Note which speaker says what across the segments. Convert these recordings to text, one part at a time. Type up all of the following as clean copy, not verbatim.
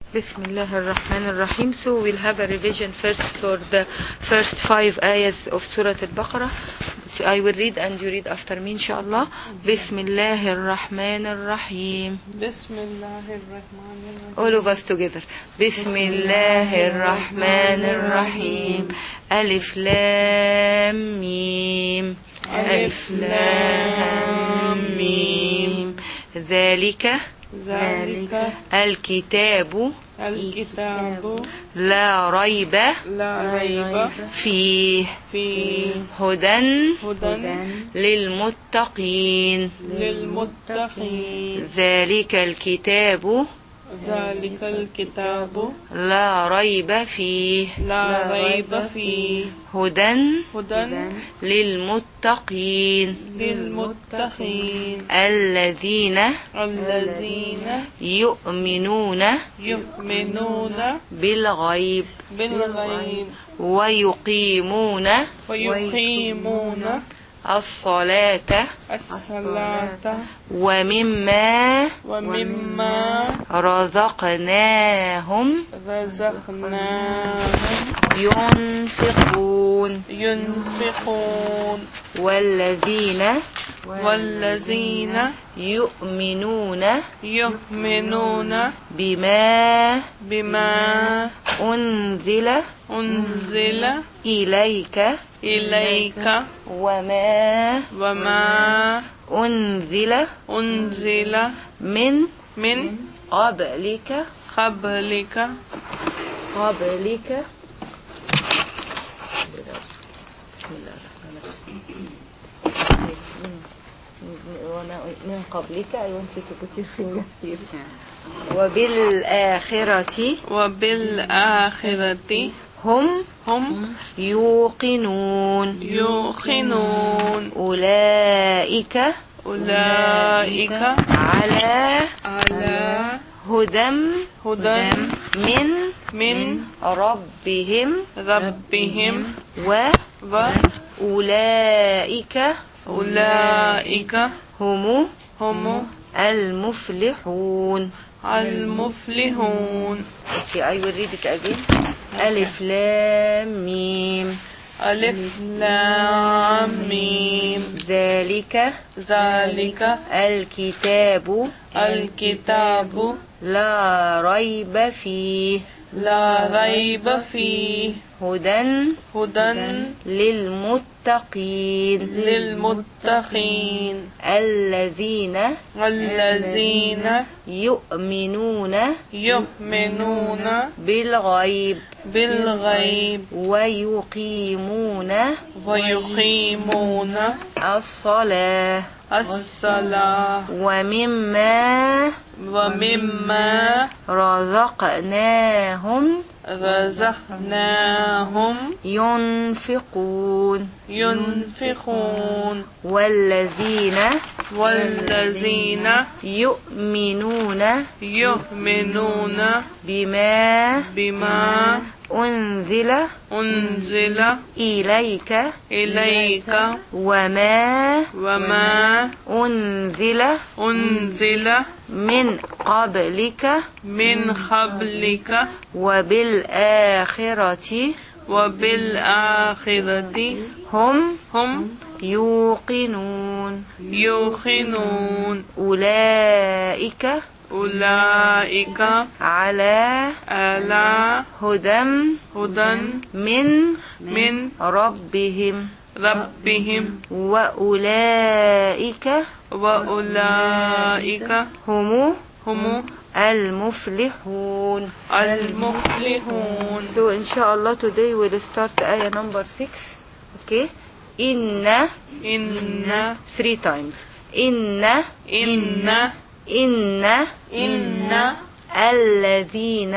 Speaker 1: Bismillah ar-Rahman ar-Rahim. So we'll have a revision first for the first 5 ayahs of Surah Al-Baqarah. So I will read and you read after me, inshallah. Bismillah ar-Rahman ar-Rahim.
Speaker 2: Bismillah ar-Rahman ar-Rahim.
Speaker 1: All of us together. Bismillah ar-Rahman ar-Rahim. Alif Lam Mim. Alif Lam Mim. ذلك الكتاب لا ريب فيه هدى للمتقين ذلك الكتاب لا ريب فيه هدى للمتقين الذين يؤمنون بالغيب ويقيمون الصلاة ومما رزقناهم ينفقون والذين يؤمنون بما أنزل إليك وما أنزل من قبلك من قبلك I want you to put your finger here. وبالآخرة هم يوقنون أولئك على هدى من ربهم وأولئك هم المفلحون. Okay, I will read it again. ألف لام ميم ذلك الكتاب لا ريب فيه هدى للمتقين الذين يؤمنون بالغيب ويقيمون الصلاة ومما رزقناهم ينفقون والذين يؤمنون بما أنزل إليك وما أنزل من قبلك وبالآخرة هم يوقنون أولئك على هدى من ربهم وأولئك هم المفلحون. So inshallah today we'll start ayah number 6. Okay. Inna 3 times. Inna الذين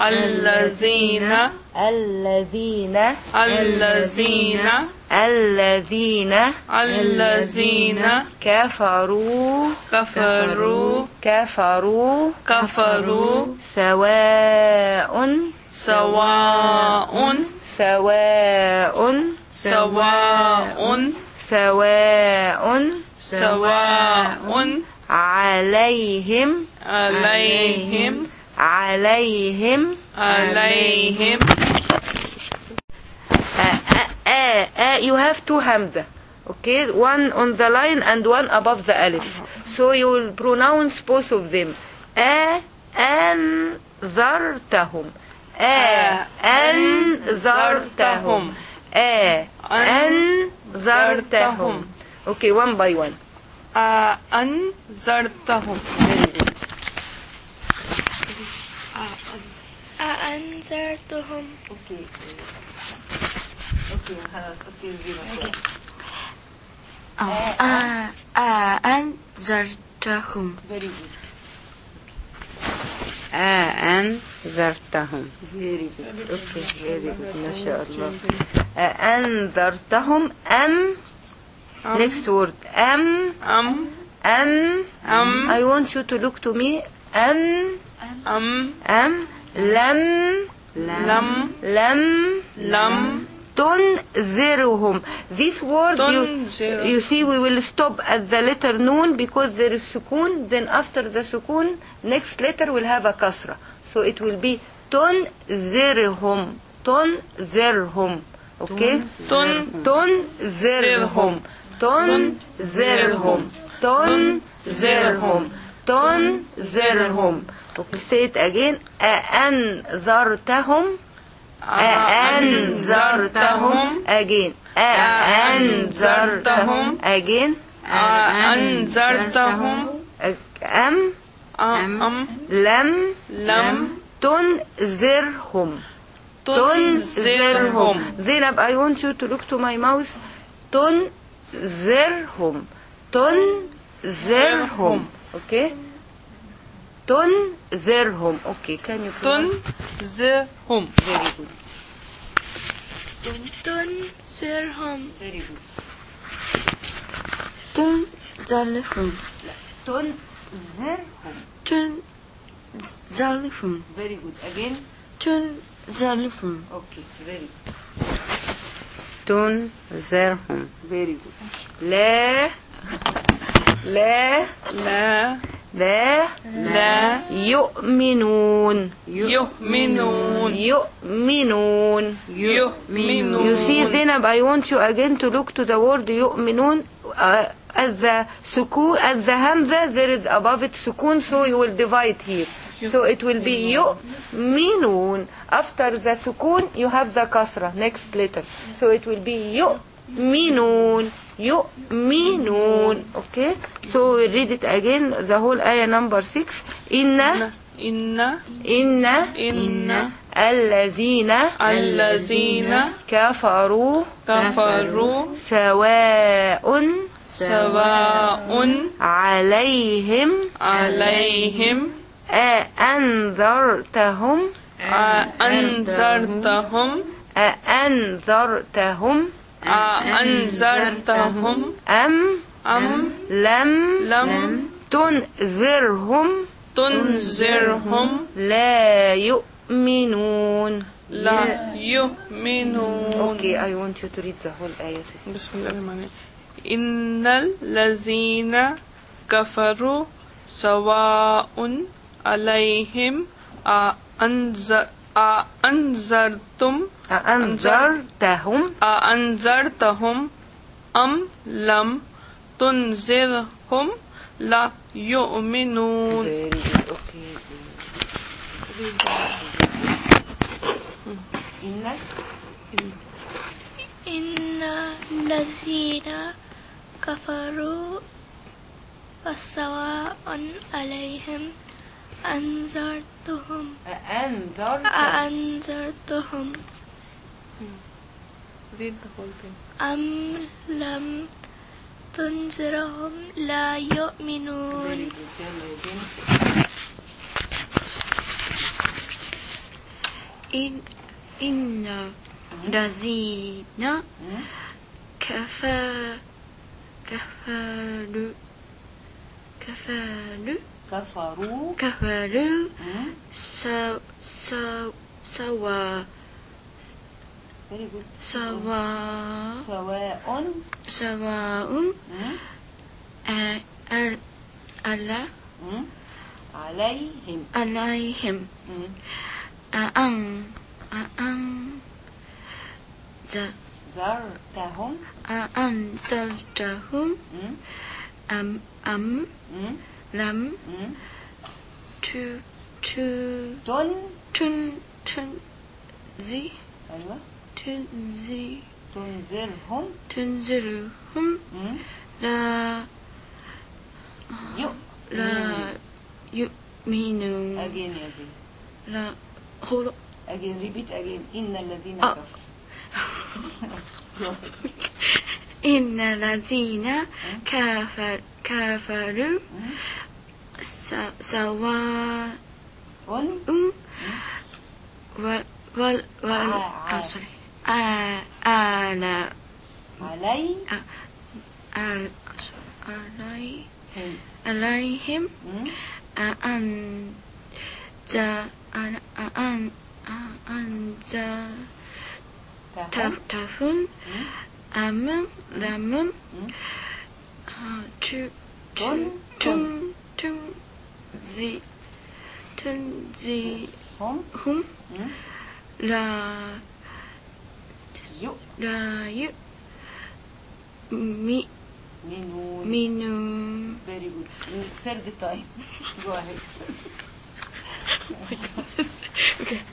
Speaker 1: كفروا سواء عليهم عليهم you have two hamza, okay, one on the line and one above the alif, so you will pronounce both of them. أنذرتهم أنذرتهم أنذرتهم. Okay, one by one.
Speaker 2: أنذرتهم
Speaker 3: أنذرتهم.
Speaker 1: Okay.
Speaker 3: أنذرتهم.
Speaker 1: Very good.
Speaker 4: أنذرتهم.
Speaker 1: Very good. Okay, very good. ما شاء الله. أنذرتهم next word I want you to look to me. لم تنذرهم. This word you see we will stop at the letter noon because there is sukun, then after the sukun next letter will have a kasra, so it will be تنذرهم. Okay, تنذرهم. Okay, say it again. أنذرتهم again. أنذرتهم again.
Speaker 2: أنذرتهم
Speaker 1: لم تنذرهم. Zainab, I want you to look to my mouth. تنذرهم. Okay, تنذرهم. Okay, can you
Speaker 2: تنذرهم.
Speaker 1: Very good.
Speaker 3: تنذرهم.
Speaker 1: Very good.
Speaker 3: تنذرهم. تنذرهم.
Speaker 1: Very good. Again.
Speaker 3: تنذرهم.
Speaker 1: Okay, very good.
Speaker 4: تنذرهم.
Speaker 1: Very good. لا يؤمنون. You see Zainab, I want you again to look to the word يؤمنون. At the sukun, at the hamza there is above it sukun, so you will divide here, so it will be يؤمنون. After the sukun you have the kasra next letter, so it will be يؤمنون. Okay, so we read it again, the whole ayah number 6. إن الذين كفروا سواء عليهم أأنذرتهم أم لم تنذرهم لا يؤمنون. Okay, I want you to read the whole ayah.
Speaker 2: بسم الله الرحمن الرحيم. إن الذين كفروا سواء عليهم أأنذرتهم أم لم تنذرهم لا يؤمنون.
Speaker 3: إن الذين كفروا سواء عليهم أنذرتهم أم لم تنذرهم لا يؤمنون. إن الذين كفروا سواء عليهم أأنزلتهم أم لم تنذرهم لا يؤمنون. لا
Speaker 1: again repeat again. إن الذين
Speaker 3: إن الذين كفروا سواء عليهم أنذرتهم أم لم تنذرهم لا يؤمنون.
Speaker 1: Very good. Third time. Go ahead.
Speaker 3: Okay.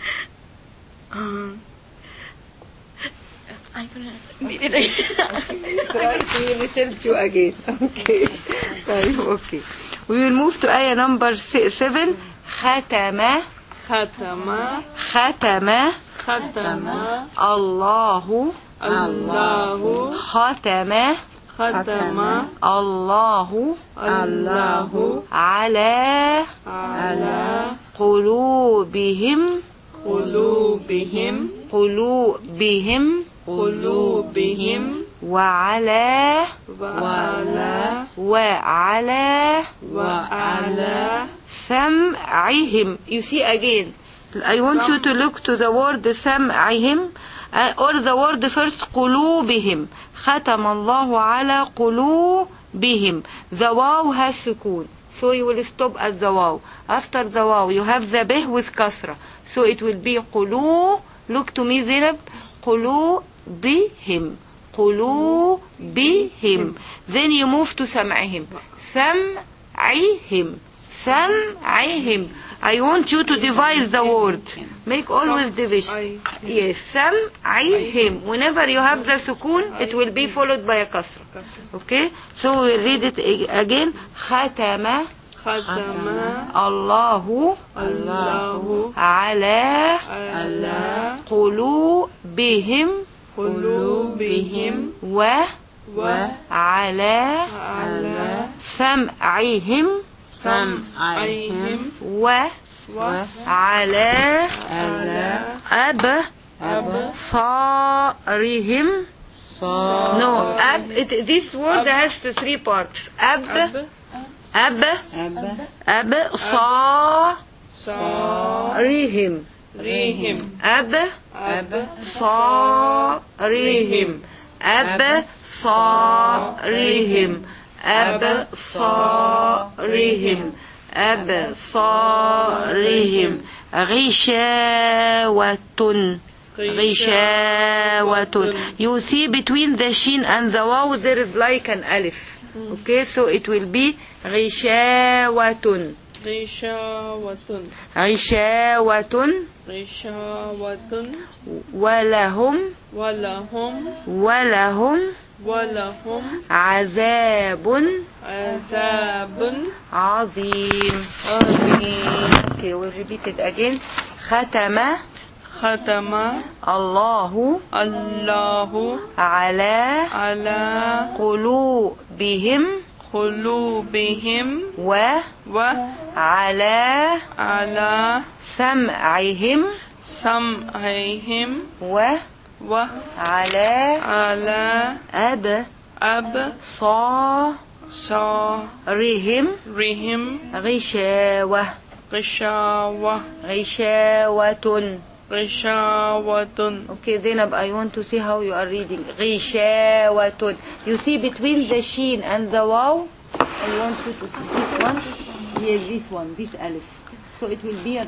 Speaker 3: I'm gonna read it again.
Speaker 1: Try to return to again. Okay. Okay. We will move to ayah number 7. ختم الله ختم الله على قلوبهم وعلى سمعهم. You see again, I want you to look to the word سمعهم or the word first قلوبهم. ختم الله على قلوبهم. The واو has سكون, so you will stop at the واو. After the واو you have the به with كسرة, so it will be قلوب. Look to me Zainab. قلوبهم. Then you move to سمعهم. سمعهم. I want you to divide the word. Make always division. Yes, سمعهم. Whenever you have the سكون, it will be followed by a kasra. Okay? So we'll read it again. ختم الله على قلوبهم وعلى سمعهم وعلى أبصارهم. No, this word has 3 parts. أبصارهم. غشاوة. You see between the shin and the waw there is like an alif. Okay, so it will be غشاوة. ولهم عذاب عظيم. Okay, we'll repeat it again. ختم الله على قلوبهم وعلى سمعهم وعلى أبصارهم غشاوة. Okay, Zainab, I want to see how you are reading. غشاوة. You see between the sheen and the waw, I want you to see this one. Yes, this one, this alif. So it will be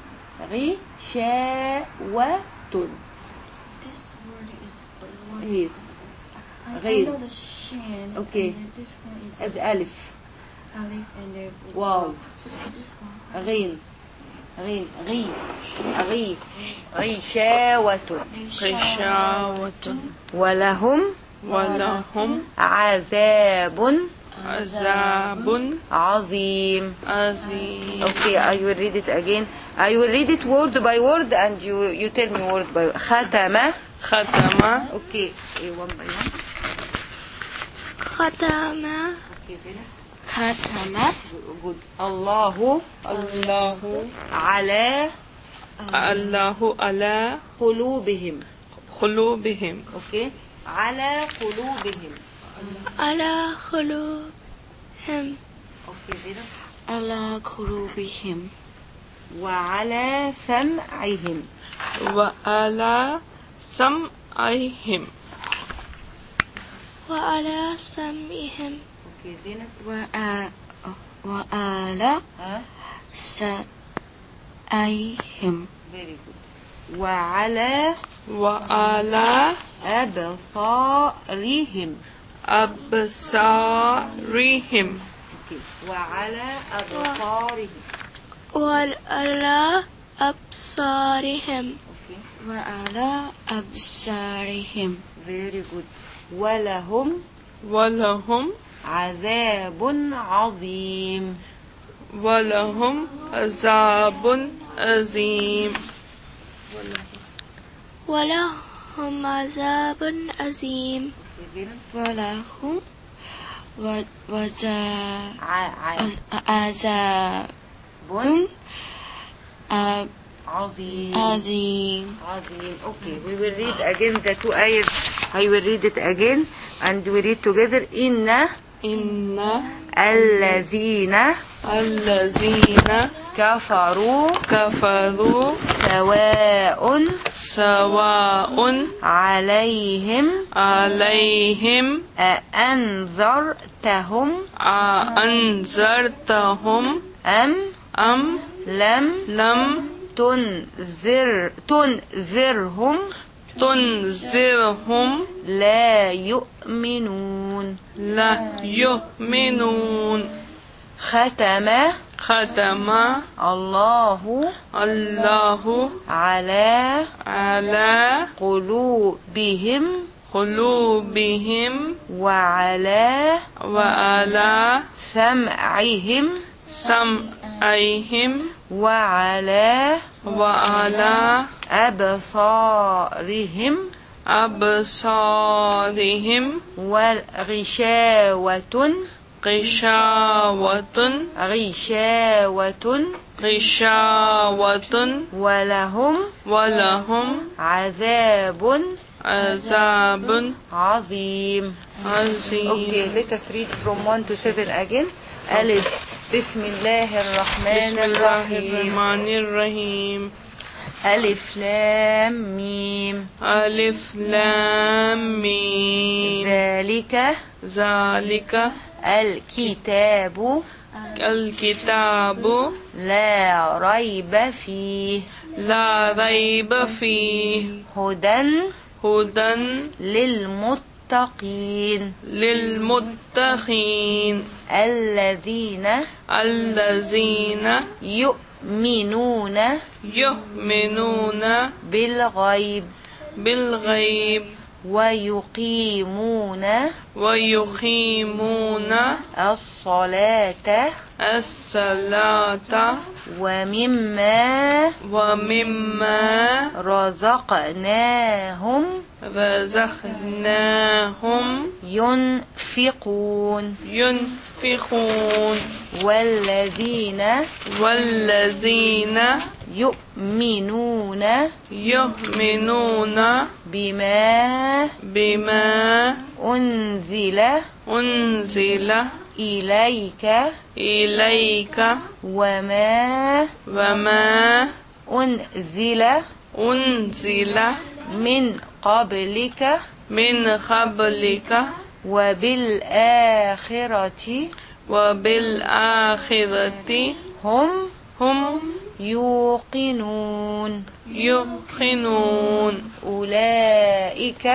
Speaker 1: غشاوة.
Speaker 3: This word is the word.
Speaker 1: Yes.
Speaker 3: I
Speaker 1: غين.
Speaker 3: know the shin.
Speaker 1: Okay.
Speaker 3: And then this one is
Speaker 1: الألف.
Speaker 3: alif and then
Speaker 1: واو.
Speaker 3: this one.
Speaker 1: غين. غين. غشاوة.
Speaker 2: غشاوة.
Speaker 1: ولهم عذاب عظيم. Okay, I will read it again. I will read it word by word and you tell me word by word. ختم. Okay, one by one.
Speaker 3: ختم.
Speaker 1: Okay, Zena.
Speaker 3: ختم.
Speaker 1: Good. الله على قلوبهم. Okay. على قلوبهم.
Speaker 3: على قلوبهم.
Speaker 1: Okay, Zena.
Speaker 3: على قلوبهم.
Speaker 1: وعلى سمعهم.
Speaker 2: وعلى سمعهم.
Speaker 3: وعلى سمعهم.
Speaker 1: Okay, Zena.
Speaker 3: وعلى سمعهم.
Speaker 1: Very good. وعلى أبصارهم. Okay. وعلى أبصارهم.
Speaker 3: وعلى أبصارهم.
Speaker 1: Okay.
Speaker 3: وعلى أبصارهم.
Speaker 1: Very good. ولهم عذاب عظيم.
Speaker 3: ولهم عذاب عظيم. ولهم عذاب عظيم.
Speaker 1: Okay, we will read again the two ayahs. I will read it again and we read together. إن الذين كفروا سواء عليهم أأنذرتهم أم لم تنذرهم لا يؤمنون. ختم الله على قلوبهم وعلى سمعهم وعلى أبصارهم غشاوة ولهم عذاب عظيم. Okay, let us read from 1 to 7 again. ألف. بسم الله الرحمن الرحيم. ألف لام ميم. ذلك الكتاب لا ريب فيه هدى للمتقين الذين يؤمنون بالغيب ويقيمون الصلاة ومما رزقناهم ينفقون والذين يؤمنون بما أنزل إليك وما أنزل من قبلك وبالآخرة
Speaker 2: وبالآخرة
Speaker 1: هم يوقنون أولئك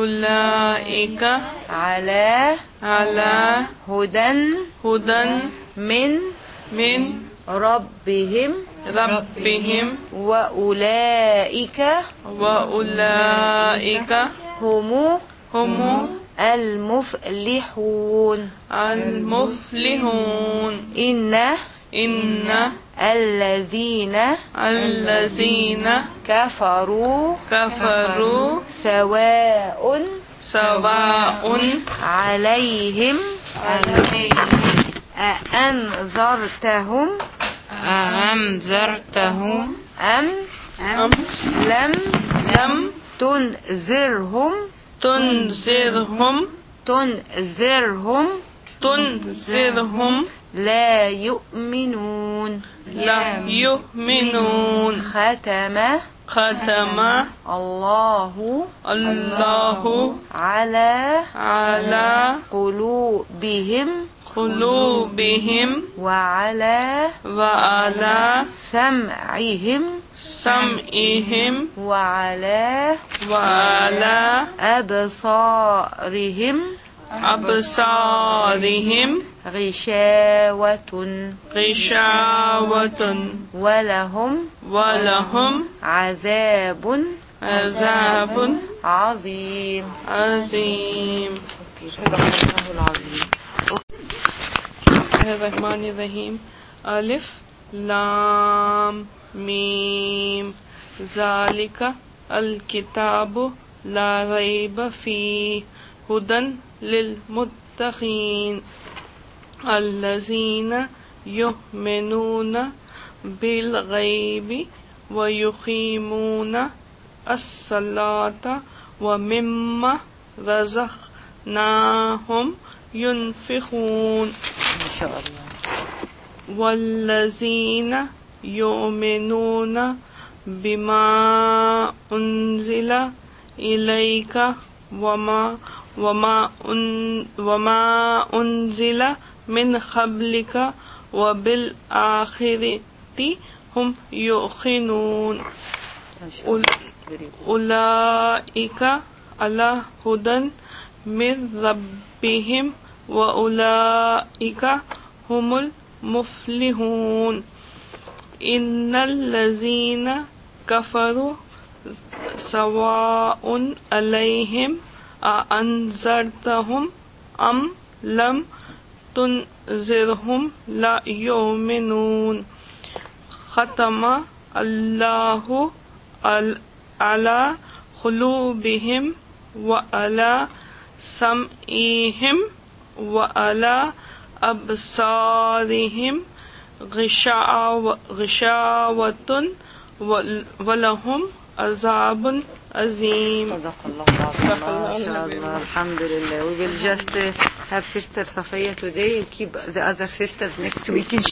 Speaker 1: على هدى من ربهم وأولئك هم المفلحون إن الذين كفروا سواء عليهم أأنذرتهم أم لم تنذرهم لا يؤمنون ختم الله على قلوبهم وعلى سمعهم وعلى أبصارهم غشاوة ولهم عذاب عظيم.
Speaker 2: الرحمن الرحيم. ألف لام ميم ذلك الكتاب لا ريب فيه هدى للمتقين الذين يؤمنون بالغيب ويقيمون الصلاة ومما رزقناهم ينفقون.
Speaker 1: ما شاء الله.
Speaker 2: والذين يؤمنون بما أنزل إليك وما أنزل من قبلك وبالآخرة هم يوقنون. أولئك على هدى من ربهم وأولئك هم المفلحون. إن الذين كفروا سواء عليهم أأنذرتهم أم لم تنذرهم لا يؤمنون. ختم الله على قلوبهم وعلى سمعهم وعلى أبصارهم غشاوة ولهم عذاب عظيم.
Speaker 1: صدق الله العظيم. ما شاء الله. الحمد لله. We will just have Sister Safiya today and keep the other sisters next week.